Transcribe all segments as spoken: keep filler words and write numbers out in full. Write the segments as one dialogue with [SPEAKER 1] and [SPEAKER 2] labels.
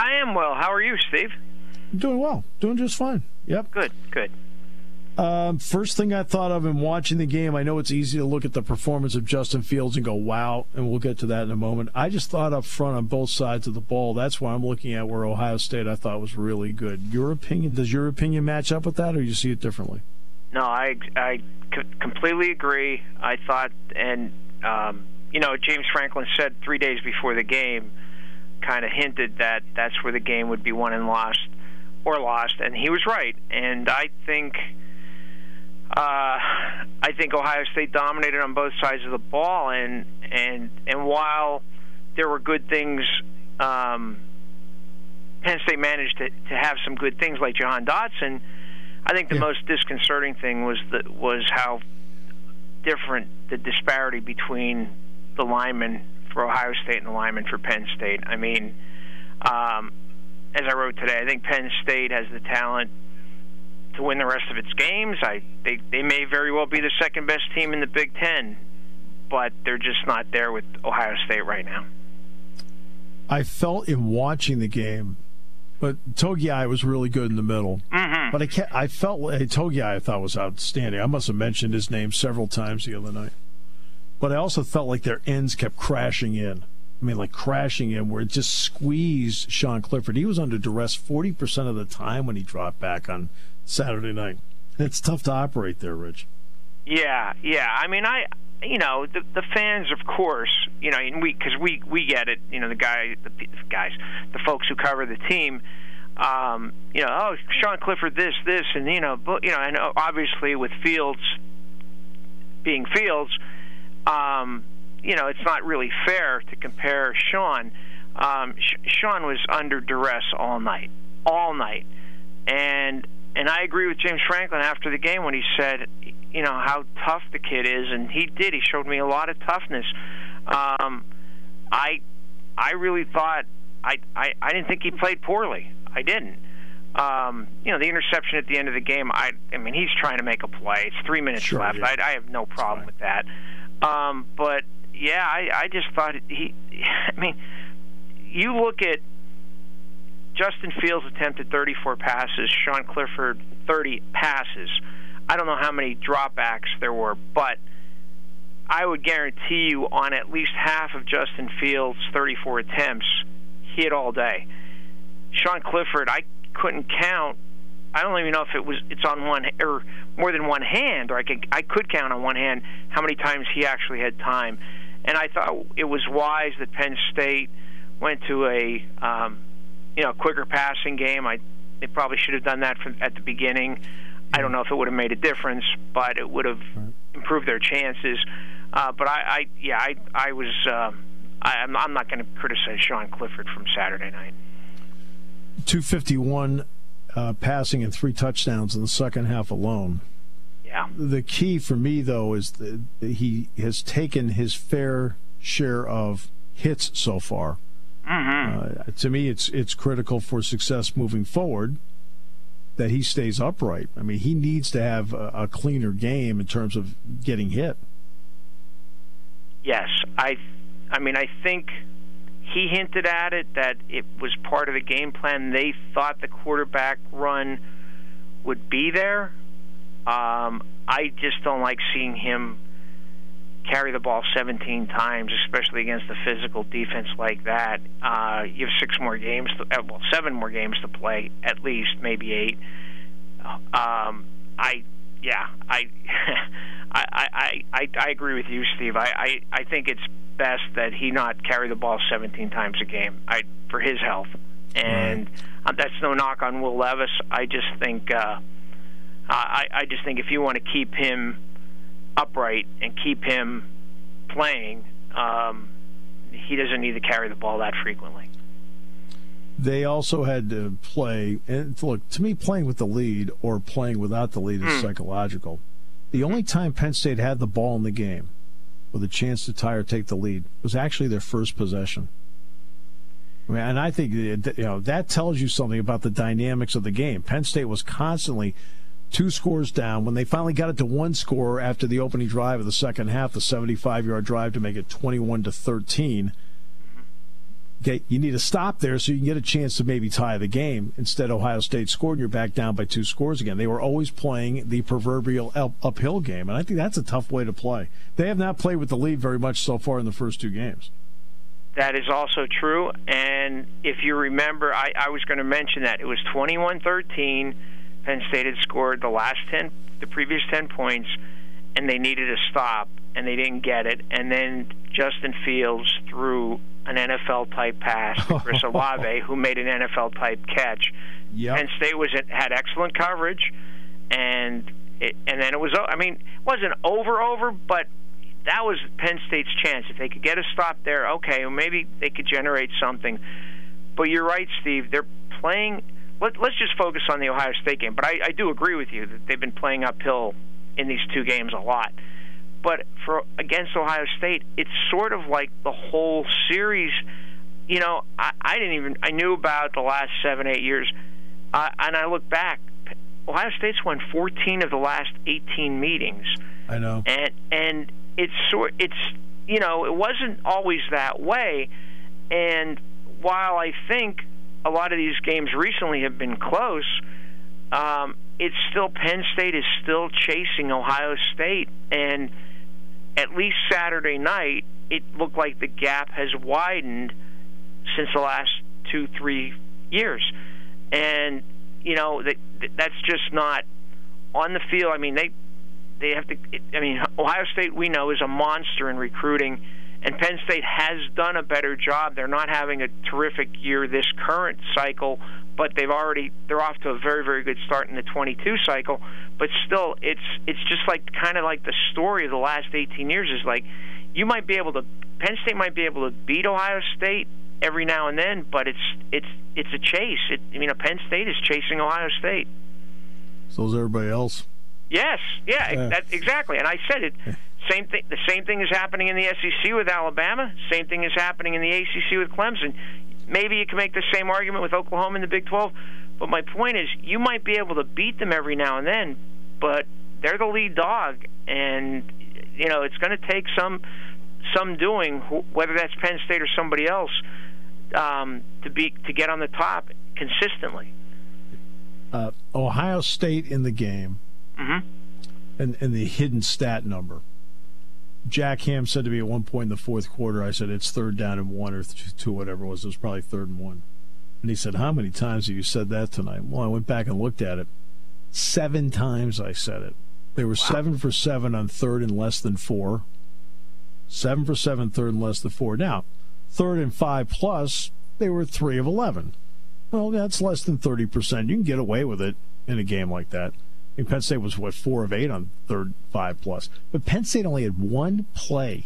[SPEAKER 1] I am well. How are you, Steve?
[SPEAKER 2] I'm doing well. Doing just fine. Yep.
[SPEAKER 1] Good, good.
[SPEAKER 2] Um, first thing I thought of in watching the game, I know it's easy to look at the performance of Justin Fields and go, wow, and we'll get to that in a moment. I just thought up front on both sides of the ball, that's why I'm looking at where Ohio State I thought was really good. Your opinion, does your opinion match up with that, or do you see it differently?
[SPEAKER 1] No, I, I c- completely agree. I thought, and, um, you know, James Franklin said three days before the game, kind of hinted that that's where the game would be won and lost, or lost, and he was right. And I think... Uh, I think Ohio State dominated on both sides of the ball, and and and while there were good things, um, Penn State managed to, to have some good things like Jahan Dotson. I think the yeah. most disconcerting thing was the, was how different the disparity between the linemen for Ohio State and the linemen for Penn State. I mean, um, as I wrote today, I think Penn State has the talent to win the rest of its games. I they they may very well be the second best team in the Big Ten, but they're just not there with Ohio State right now.
[SPEAKER 2] I felt in watching the game, but Togiai was really good in the middle.
[SPEAKER 1] Mm-hmm.
[SPEAKER 2] But I can't, I felt hey, Togiai I thought was outstanding. I must have mentioned his name several times the other night. But I also felt like their ends kept crashing in. I mean, like crashing in, where it just squeezed Sean Clifford. He was under duress forty percent of the time when he dropped back on Saturday night. It's tough to operate there, Rich.
[SPEAKER 1] Yeah, yeah. I mean, I, you know, the the fans, of course, you know, and we because we we get it. You know, the guy, the guys, the folks who cover the team. Um, you know, oh, Sean Clifford, this, this, and you know, but, you know, and obviously with Fields being Fields, um, you know, it's not really fair to compare Sean. Um, Sean was under duress all night, all night, and. And I agree with James Franklin after the game when he said, you know, how tough the kid is, and he did. He showed me a lot of toughness. Um, I, I really thought I, I, I didn't think he played poorly. I didn't. Um, you know, the interception at the end of the game. I, I mean, he's trying to make a play. It's three minutes
[SPEAKER 2] sure,
[SPEAKER 1] left.
[SPEAKER 2] Yeah.
[SPEAKER 1] I, I have no problem with that. Um, but yeah, I, I just thought he. I mean, you look at. Justin Fields attempted thirty-four passes, Sean Clifford thirty passes. I don't know how many dropbacks there were, but I would guarantee you on at least half of Justin Fields' thirty-four attempts, he hit all day. Sean Clifford, I couldn't count. I don't even know if it was it's on one or more than one hand, or I could I could count on one hand how many times he actually had time. And I thought it was wise that Penn State went to a um, you know, quicker passing game. I they probably should have done that from, at the beginning. I don't know if it would have made a difference, but it would have improved their chances. Uh, but I, I, yeah, I, I was. Uh, I, I'm, I'm not going to criticize Sean Clifford from Saturday night.
[SPEAKER 2] two fifty-one uh, passing and three touchdowns in the second half alone.
[SPEAKER 1] Yeah.
[SPEAKER 2] The key for me, though, is that he has taken his fair share of hits so far.
[SPEAKER 1] Mm-hmm.
[SPEAKER 2] Uh, to me, it's it's critical for success moving forward that he stays upright. I mean, he needs to have a, a cleaner game in terms of getting hit.
[SPEAKER 1] Yes, I. I mean, I think he hinted at it that it was part of the game plan. They thought the quarterback run would be there. Um, I just don't like seeing him carry the ball seventeen times, especially against a physical defense like that. Uh, you have six more games, to, uh, well, seven more games to play, at least, maybe eight. Um, I, yeah, I, I, I, I, I agree with you, Steve. I, I, I think it's best that he not carry the ball seventeen times a game. I for his health, and right. that's no knock on Will Levis. I just think, uh, I, I just think if you want to keep him upright and keep him playing, um, he doesn't need to carry the ball that frequently.
[SPEAKER 2] They also had to play, and look, to me, playing with the lead or playing without the lead is mm. psychological. The only time Penn State had the ball in the game with a chance to tie or take the lead was actually their first possession. I mean, and I think you know that tells you something about the dynamics of the game. Penn State was constantly two scores down. When they finally got it to one score after the opening drive of the second half, the seventy-five yard drive to make it twenty-one to thirteen, Okay, you need to stop there so you can get a chance to maybe tie the game. Instead, Ohio State scored, and you're back down by two scores again. They were always playing the proverbial up- uphill game, and I think that's a tough way to play. They have not played with the lead very much so far in the first two games.
[SPEAKER 1] That is also true, and if you remember, I, I was going to mention that. It was twenty-one thirteen. Penn State had scored the last ten, the previous ten points, and they needed a stop, and they didn't get it. And then Justin Fields threw an N F L-type pass to Chris Olave, who made an N F L-type catch.
[SPEAKER 2] Yep.
[SPEAKER 1] Penn State was had excellent coverage, and it, and then it was, I mean, it wasn't over-over, but that was Penn State's chance. If they could get a stop there, okay, well, maybe they could generate something. But you're right, Steve. They're playing. Let, let's just focus on the Ohio State game. But I, I do agree with you that they've been playing uphill in these two games a lot. But for against Ohio State, it's sort of like the whole series. You know, I, I didn't even I knew about the last seven, eight years, uh, and I look back. Ohio State's won fourteen of the last eighteen meetings.
[SPEAKER 2] I know,
[SPEAKER 1] and and. It's sort. It's you know. It wasn't always that way, and while I think a lot of these games recently have been close, um, it's still Penn State is still chasing Ohio State, and at least Saturday night, it looked like the gap has widened since the last two, three years, and you know that that's just not on the field. I mean they. They have to. I mean, Ohio State, we know, is a monster in recruiting, and Penn State has done a better job. They're not having a terrific year this current cycle, but they've already they're off to a very, very good start in the twenty-two cycle. But still, it's it's just like kind of like the story of the last eighteen years is like you might be able to Penn State might be able to beat Ohio State every now and then, but it's it's it's a chase. It, I mean, Penn State is chasing Ohio State.
[SPEAKER 2] So is everybody else.
[SPEAKER 1] Yes, yeah, yeah. That, exactly. And I said it. Same thing. The same thing is happening in the S E C with Alabama. Same thing is happening in the A C C with Clemson. Maybe you can make the same argument with Oklahoma in the Big twelve. But my point is, you might be able to beat them every now and then, but they're the lead dog, and you know it's going to take some some doing, whether that's Penn State or somebody else, um, to be to get on the top consistently.
[SPEAKER 2] Uh, Ohio State in the game.
[SPEAKER 1] Mm-hmm.
[SPEAKER 2] And, and the hidden stat number. Jack Ham said to me at one point in the fourth quarter, I said, it's third down and one or two, whatever it was. It was probably third and one. And he said, how many times have you said that tonight? Well, I went back and looked at it. Seven times I said it. They were wow. seven for seven on third and less than four. Seven for seven, third and less than four. Now, third and five plus, they were three of eleven. Well, that's less than thirty percent. You can get away with it in a game like that. I mean, Penn State was, what, four of eight on third, five plus. But Penn State only had one play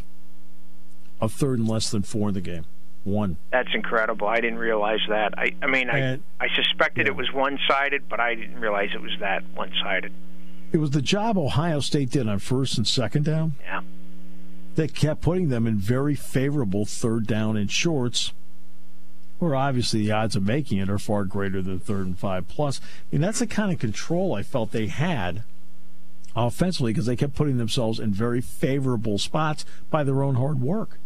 [SPEAKER 2] of third and less than four in the game. One.
[SPEAKER 1] That's incredible. I didn't realize that. I, I mean, and, I, I suspected yeah. it was one-sided, but I didn't realize it was that one-sided.
[SPEAKER 2] It was the job Ohio State did on first and second down.
[SPEAKER 1] Yeah.
[SPEAKER 2] That kept putting them in very favorable third down and shorts, where obviously the odds of making it are far greater than third and five plus. I mean, that's the kind of control I felt they had offensively because they kept putting themselves in very favorable spots by their own hard work.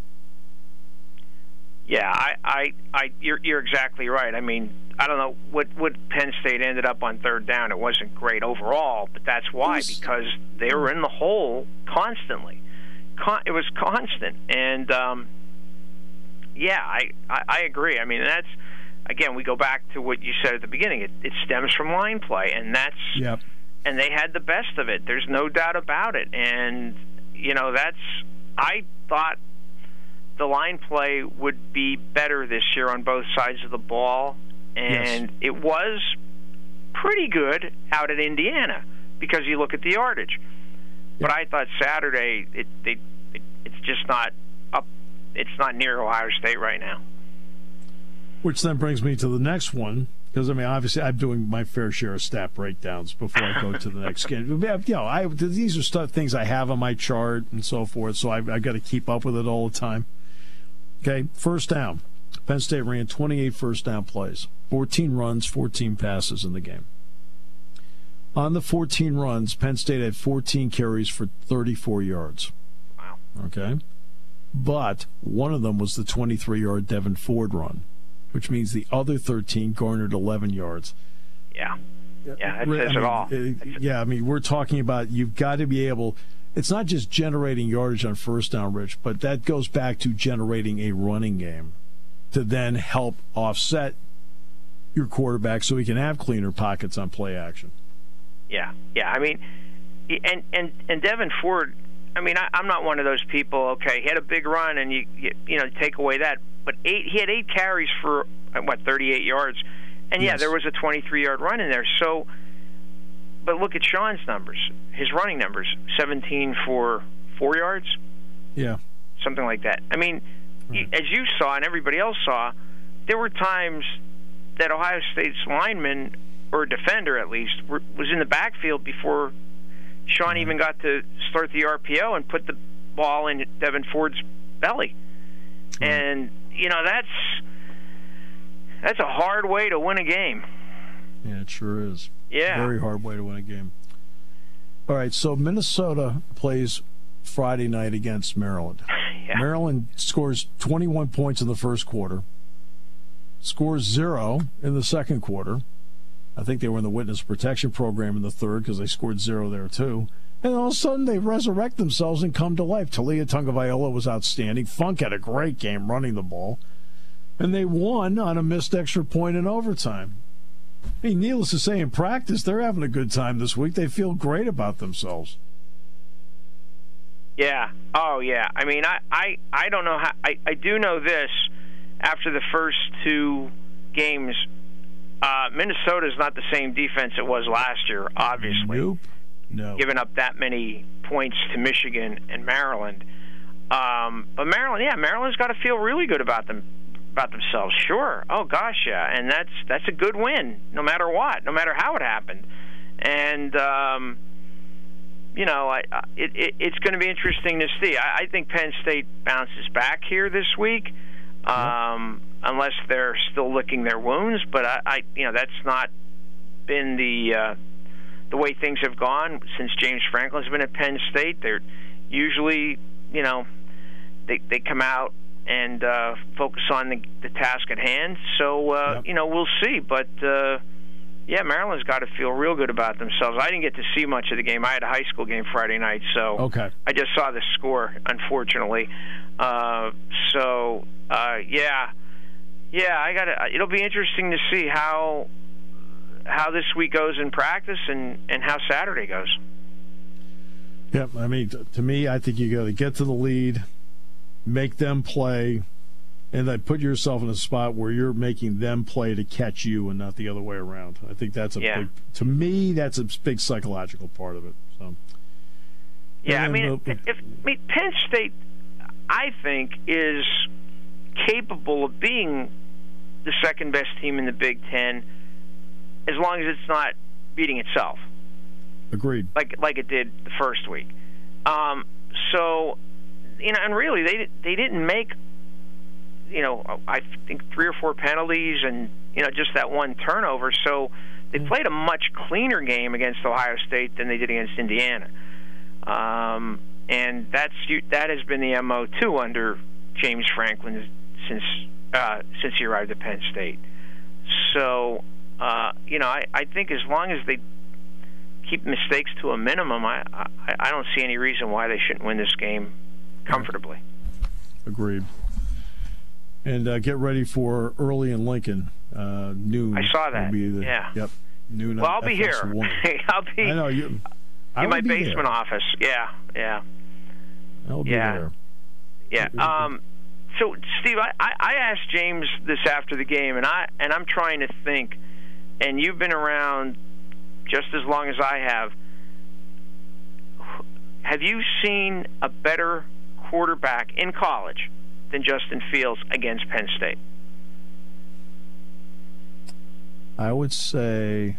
[SPEAKER 1] Yeah, I, I, I you're, you're exactly right. I mean, I don't know what, what Penn State ended up on third down. It wasn't great overall, but that's why, was, because they were in the hole constantly. Con- it was constant, and um, yeah, I, I, I agree. I mean, that's, again, we go back to what you said at the beginning. It, it stems from line play, and that's
[SPEAKER 2] yep.
[SPEAKER 1] and they had the best of it. There's no doubt about it. And, you know, that's, I thought the line play would be better this year on both sides of the ball, and yes. it was pretty good out at Indiana because you look at the yardage. Yep. But I thought Saturday, it, they, it it's just not up. It's not near Ohio State right now.
[SPEAKER 2] Which then brings me to the next one, because I mean, obviously, I'm doing my fair share of stat breakdowns before I go to the next game. You know, I, these are stuff, things I have on my chart and so forth, so I've, I've got to keep up with it all the time. Okay, first down. Penn State ran twenty-eight first down plays, fourteen runs, fourteen passes in the game. On the fourteen runs, Penn State had fourteen carries for thirty-four yards.
[SPEAKER 1] Wow.
[SPEAKER 2] Okay. but one of them was the twenty-three-yard Devin Ford run, which means the other thirteen garnered eleven yards.
[SPEAKER 1] Yeah. Yeah, that says
[SPEAKER 2] I mean,
[SPEAKER 1] it all.
[SPEAKER 2] It, yeah, I mean, we're talking about you've got to be able – it's not just generating yardage on first down, Rich, but that goes back to generating a running game to then help offset your quarterback so he can have cleaner pockets on play action.
[SPEAKER 1] Yeah, yeah. I mean, and and, and Devin Ford, I mean, I, I'm not one of those people, okay, he had a big run and you, you, you know, take away that. But eight, he had eight carries for, what, thirty-eight yards. And, yeah,
[SPEAKER 2] yes.
[SPEAKER 1] there was a twenty-three-yard run in there. So, but look at Sean's numbers, his running numbers, seventeen for four yards.
[SPEAKER 2] Yeah.
[SPEAKER 1] Something like that. I mean,
[SPEAKER 2] right.
[SPEAKER 1] As you saw and everybody else saw, there were times that Ohio State's lineman, or defender at least, were, was in the backfield before Sean right. even got to start the R P O and put the ball in Devin Ford's belly. Right. And, you know, that's... That's a hard way to win a game.
[SPEAKER 2] Yeah, it sure is.
[SPEAKER 1] Yeah.
[SPEAKER 2] Very hard way to win a game. All right, so Minnesota plays Friday night against Maryland.
[SPEAKER 1] Yeah.
[SPEAKER 2] Maryland scores twenty-one points in the first quarter, scores zero in the second quarter. I think they were in the witness protection program in the third because they scored zero there too. And all of a sudden they resurrect themselves and come to life. Talia Tagovailoa was outstanding. Funk had a great game running the ball. And they won on a missed extra point in overtime. I mean, needless to say, in practice, they're having a good time this week. They feel great about themselves.
[SPEAKER 1] Yeah. Oh, yeah. I mean, I, I, I don't know how. I, I do know this. After the first two games, uh, Minnesota is not the same defense it was last year, obviously.
[SPEAKER 2] Nope. No.
[SPEAKER 1] Giving up that many points to Michigan and Maryland. Um, but Maryland, yeah, Maryland's got to feel really good about them. About themselves, sure. Oh gosh, yeah, and that's that's a good win, no matter what, no matter how it happened. And um, you know, I, it, it, it's going to be interesting to see. I, I think Penn State bounces back here this week, um, mm-hmm. unless they're still licking their wounds. But I, I you know, that's not been the uh, the way things have gone since James Franklin's been at Penn State. They're usually, you know, they they come out and uh, focus on the, the task at hand. So, uh, yep. you know, we'll see. But, uh, yeah, Maryland's got to feel real good about themselves. I didn't get to see much of the game. I had a high school game Friday night, so
[SPEAKER 2] okay.
[SPEAKER 1] I just saw the score, unfortunately. Uh, so, uh, yeah. Yeah, I got it'll be interesting to see how how this week goes in practice and, and how Saturday goes.
[SPEAKER 2] Yeah, I mean, to me, I think you got to get to the lead, make them play, and then put yourself in a spot where you're making them play to catch you and not the other way around. I think that's a
[SPEAKER 1] yeah.
[SPEAKER 2] big, to me, that's a big psychological part of it. So,
[SPEAKER 1] yeah, I mean, if, if I mean, Penn State, I think, is capable of being the second best team in the Big Ten, as long as it's not beating itself.
[SPEAKER 2] Agreed.
[SPEAKER 1] Like like it did the first week. Um, so. You know, and really, they they didn't make, you know, I think three or four penalties and, you know, just that one turnover. So they played a much cleaner game against Ohio State than they did against Indiana. Um, and that's that has been the M O too under James Franklin since uh, since he arrived at Penn State. So, uh, you know, I, I think as long as they keep mistakes to a minimum, I, I I don't see any reason why they shouldn't win this game comfortably.
[SPEAKER 2] Agreed. And uh, get ready for early in Lincoln. Uh, noon.
[SPEAKER 1] I saw that.
[SPEAKER 2] The,
[SPEAKER 1] yeah.
[SPEAKER 2] Yep. Noon.
[SPEAKER 1] Well, I'll be here. I'll be.
[SPEAKER 2] I know you. I
[SPEAKER 1] in my
[SPEAKER 2] be
[SPEAKER 1] basement
[SPEAKER 2] there.
[SPEAKER 1] office. Yeah. Yeah.
[SPEAKER 2] I'll be
[SPEAKER 1] yeah.
[SPEAKER 2] there.
[SPEAKER 1] Yeah. Um. So, Steve, I, I asked James this after the game, and I and I'm trying to think. And you've been around just as long as I have. Have you seen a better quarterback in college than Justin Fields against Penn State?
[SPEAKER 2] I would say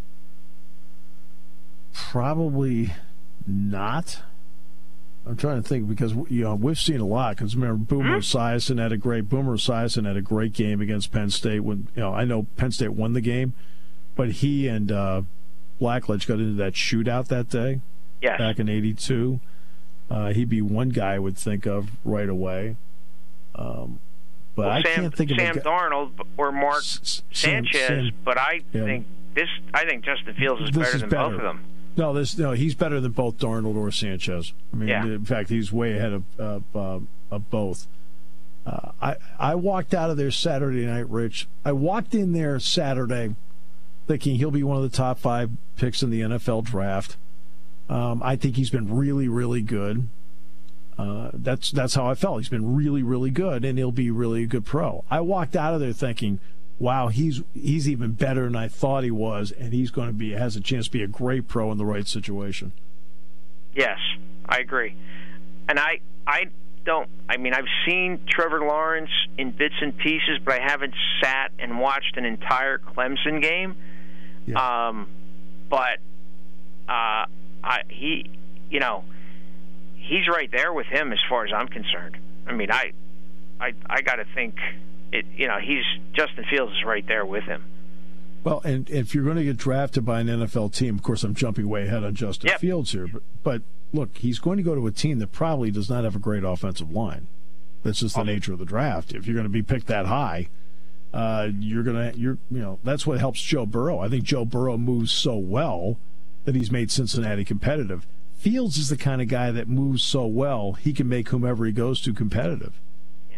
[SPEAKER 2] probably not. I'm trying to think because you know we've seen a lot. Because remember, Boomer mm-hmm. Esiason had a great Boomer Esiason had a great game against Penn State. When you know, I know Penn State won the game, but he and uh, Blackledge got into that shootout that day.
[SPEAKER 1] Yes.
[SPEAKER 2] Back in eighty-two. Uh, he'd be one guy I would think of right away. Um, but
[SPEAKER 1] well,
[SPEAKER 2] I
[SPEAKER 1] Sam,
[SPEAKER 2] can't think of
[SPEAKER 1] Sam
[SPEAKER 2] a guy.
[SPEAKER 1] Darnold or Mark
[SPEAKER 2] S-
[SPEAKER 1] Sanchez.
[SPEAKER 2] Sam,
[SPEAKER 1] but I
[SPEAKER 2] yeah.
[SPEAKER 1] think this. I think Justin Fields is
[SPEAKER 2] This
[SPEAKER 1] better
[SPEAKER 2] is
[SPEAKER 1] than
[SPEAKER 2] better.
[SPEAKER 1] both of them.
[SPEAKER 2] No, this no. He's better than both Darnold or Sanchez. I mean,
[SPEAKER 1] Yeah.
[SPEAKER 2] in fact, he's way ahead of of, uh, of both. Uh, I I walked out of there Saturday night, Rich. I walked in there Saturday, thinking he'll be one of the top five picks in the N F L draft. Um, I think he's been really, really good. Uh, that's that's how I felt. He's been really, really good, and he'll be really a good pro. I walked out of there thinking, wow, he's he's even better than I thought he was, and he's going to be has a chance to be a great pro in the right situation.
[SPEAKER 1] Yes, I agree. And I I don't. I mean, I've seen Trevor Lawrence in bits and pieces, but I haven't sat and watched an entire Clemson game.
[SPEAKER 2] Yeah.
[SPEAKER 1] Um, but uh, I he, you know. He's right there with him as far as I'm concerned. I mean, I, I, I got to think, it. You know, he's Justin Fields is right there with him.
[SPEAKER 2] Well, and if you're going to get drafted by an N F L team, of course, I'm jumping way ahead on Justin
[SPEAKER 1] Yep.
[SPEAKER 2] Fields here, but but look, he's going to go to a team that probably does not have a great offensive line. That's just the nature of the draft. If you're going to be picked that high, uh, you're going to you're you know that's what helps Joe Burrow. I think Joe Burrow moves so well that he's made Cincinnati competitive. Fields is the kind of guy that moves so well, he can make whomever he goes to competitive.
[SPEAKER 1] Yeah.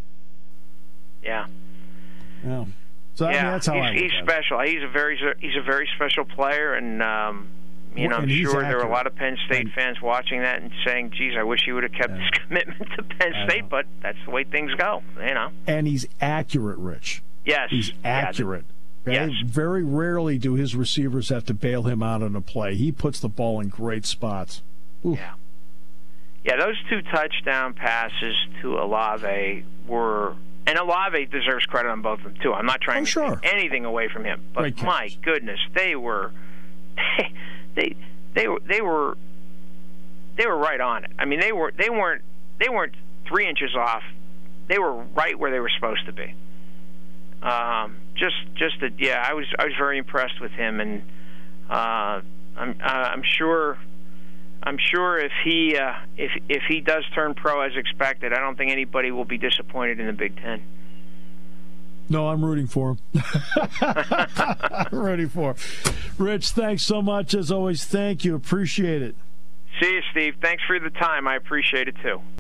[SPEAKER 1] Yeah.
[SPEAKER 2] Yeah. So I
[SPEAKER 1] yeah.
[SPEAKER 2] mean, that's how
[SPEAKER 1] he's,
[SPEAKER 2] I look
[SPEAKER 1] he's
[SPEAKER 2] at
[SPEAKER 1] special. He's a very he's a very special player, and um, you know,
[SPEAKER 2] And
[SPEAKER 1] I'm
[SPEAKER 2] he's
[SPEAKER 1] sure there are a
[SPEAKER 2] accurate.
[SPEAKER 1] lot of Penn State
[SPEAKER 2] And-
[SPEAKER 1] fans watching that and saying, "Geez, I wish he would have kept
[SPEAKER 2] Yeah.
[SPEAKER 1] his commitment to Penn
[SPEAKER 2] I
[SPEAKER 1] State."
[SPEAKER 2] know.
[SPEAKER 1] But that's the way things go. You know.
[SPEAKER 2] it. And he's accurate, Rich.
[SPEAKER 1] Yes.
[SPEAKER 2] He's
[SPEAKER 1] Yeah,
[SPEAKER 2] accurate. Okay?
[SPEAKER 1] Yes.
[SPEAKER 2] Very rarely do his receivers have to bail him out on a play. He puts the ball in great spots. Oof.
[SPEAKER 1] Yeah. Yeah, those two touchdown passes to Olave were, and Olave deserves credit on both of them too. I'm not trying
[SPEAKER 2] Oh, sure.
[SPEAKER 1] to take anything away from him, but
[SPEAKER 2] Great
[SPEAKER 1] my
[SPEAKER 2] catches.
[SPEAKER 1] goodness, they were, they, they, they were, they were, they were right on it. I mean, they were, they weren't, they weren't three inches off. They were right where they were supposed to be. Um, just, just a, yeah, I was, I was very impressed with him, and uh, I'm, uh, I'm sure. I'm sure if he uh, if if he does turn pro as expected, I don't think anybody will be disappointed in the Big Ten.
[SPEAKER 2] No, I'm rooting for him. I'm rooting for him. Rich, thanks so much. As always, thank you. Appreciate it.
[SPEAKER 1] See you, Steve. Thanks for the time. I appreciate it, too.